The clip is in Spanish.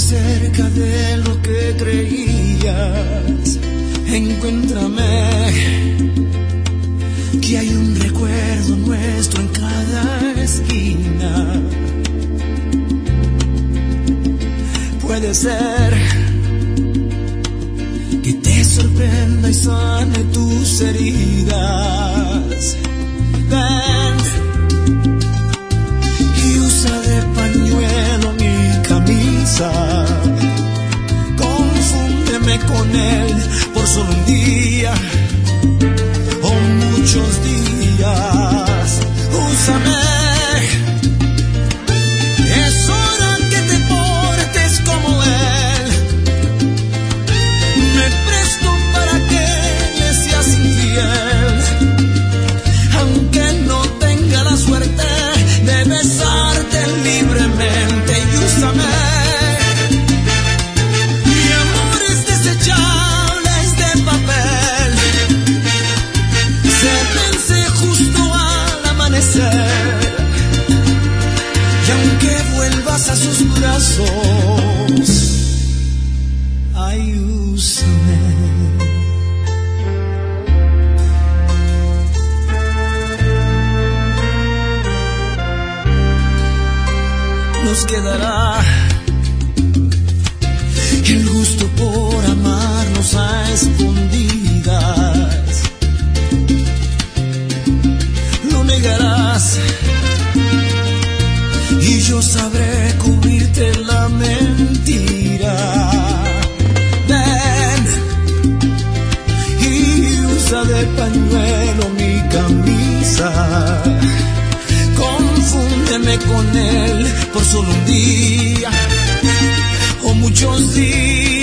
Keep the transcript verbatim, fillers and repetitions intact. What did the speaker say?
cerca de lo que creías. Encuéntrame, que hay un recuerdo nuestro en cada esquina. Puede ser que te sorprenda y sane tus heridas. Ven y usa de pañuelo mi camisa. Confúndeme con él por solo un día o muchos días. Úsame. Es hora que te portes como él. Me presto para que le seas infiel, aunque no tenga la suerte de besarte libremente. Y úsame. Mi amor es desechable, es de papel. Se vence justo al amanecer. Y aunque vuelvas a sus brazos, ay, úsame. Nos quedará el gusto por amarnos a escondidas. Lo negarás y yo sabré cubrirte la mentira. Ven y usa de pañuelo mi camisa. Confúndeme con él por solo un día o muchos días.